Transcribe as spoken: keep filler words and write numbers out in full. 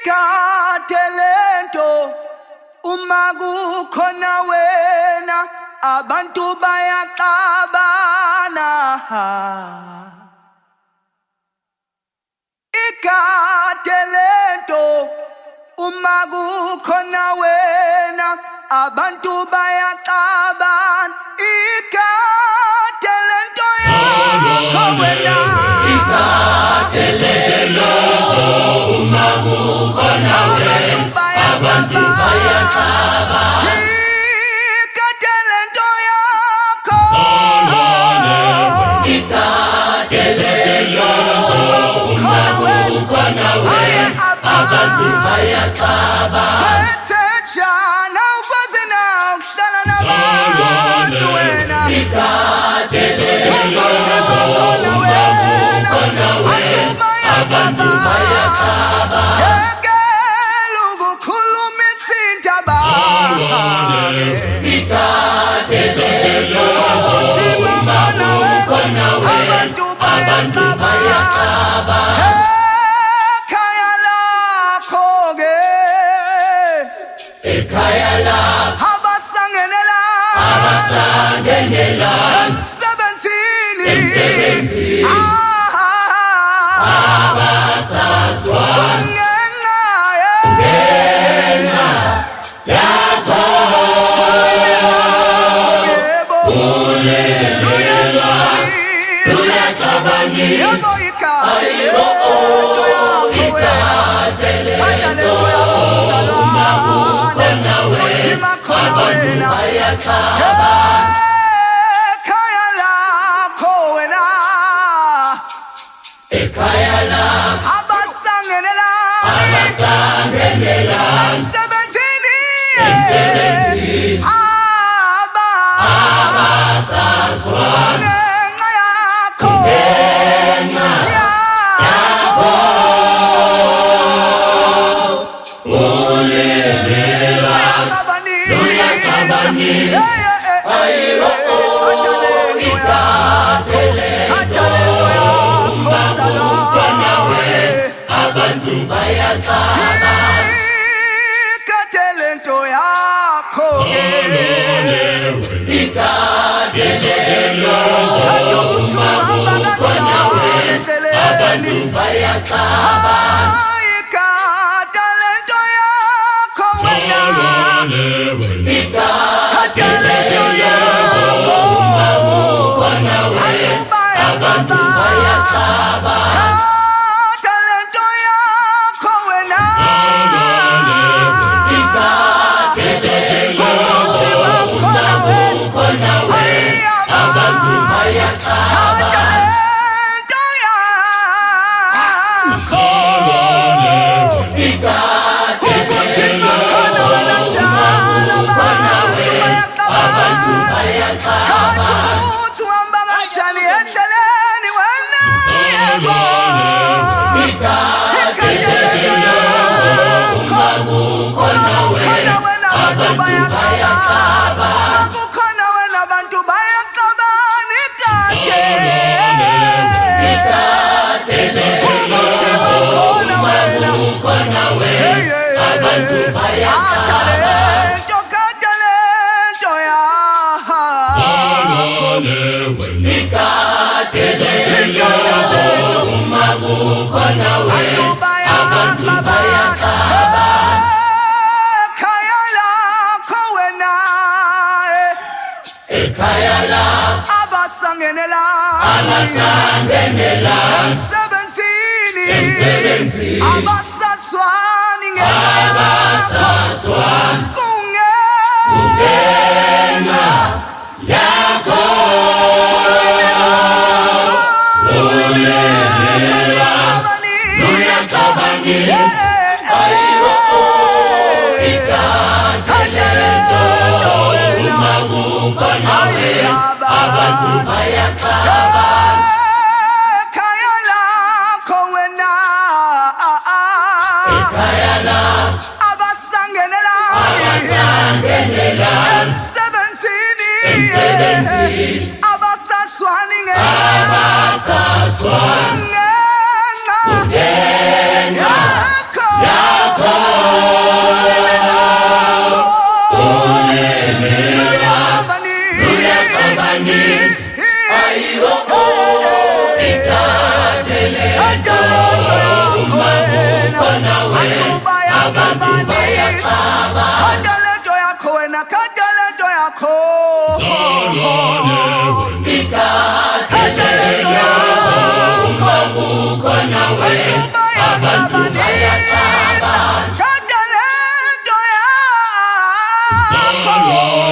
Ikatelento uma kukhona wena abantu bayaxabana. Ikatelento uma kukhona wena abantu bayaxabana. Ikatelento yakho wena. Ikatelento uma kukhona wena abantu bayaxabana. Ikatelento yakho. Ikatelento uma kukhona wena abantu bayaxabana. Wethejana ukwazi na ukuhlala nabantu wena. Ikatelento bakhona wena abantu bayaxabana. Yekela ukukhuluma izindaba. Ikatelento ukuthi bakhona wena abantu bayaxabana. Ekhaya lakho-ke ekhaya lakho abasangenela abasangenela emsebenzini emsebenzini abasazwa kungenxa ngenxa yakho yebo ulelelwa luyaxabanisa yebo ikatelento yakho wena ikatelento yakho mzalwane uthi makhona wena ekhaya lakho wena ekhaya lakho abasangenela abasangenela emsebenzini emsebenzini aba abasazwa ngenxa yakho ngenxa yakho ulelelwa luyaxabanisa ayiwo ikatelento yakho mzalwane abantu bayaxabana ikatelento yakho ikatelento kade ukuthi uhamba kanjani endleleni abantu bayaxabana ikatelento yakho wena ikatelento yakho abantu bayaxabana ikatelento yakho wena ukuthi bakhona wena abantu bayaxabana ikatelento yakho ukuthi bakhona wena njalo abantu bayaxabana ukuthi uhamba kanjani endleleni wena yebo ikatelento yakho uma kukhona wena abantu bayaxabana uma kukhona wena abantu bayaxabana ikade ukuthi bakhona wena abantu bayaxabana Ikatelento, ikatelento yakho ikatelento uma kukhona wena abantu bayaxabana ekhaya lakho wena ekhaya lakho abasangenela abasangenela emsebenzini emsebenzini abasazwani ngenxa yakho abasazwa kungenxa ngenxa yakho ulelelwa luyaxabanisa ayiwo ikatelento uma kukhona wena abantu bayaxabana ekhaya lakho wena ekhaya lakho abasangenela abasangenela emsebenzini emsebenzini abasazwani ngenxa abasazwa kungenxa ngenxa yakho yakho Adelento umabukho nawe abantu bayaxaba Adelento yakho wena kadelento yakho Adelento umabukho nawe abantu bayaxaba Adelento yakho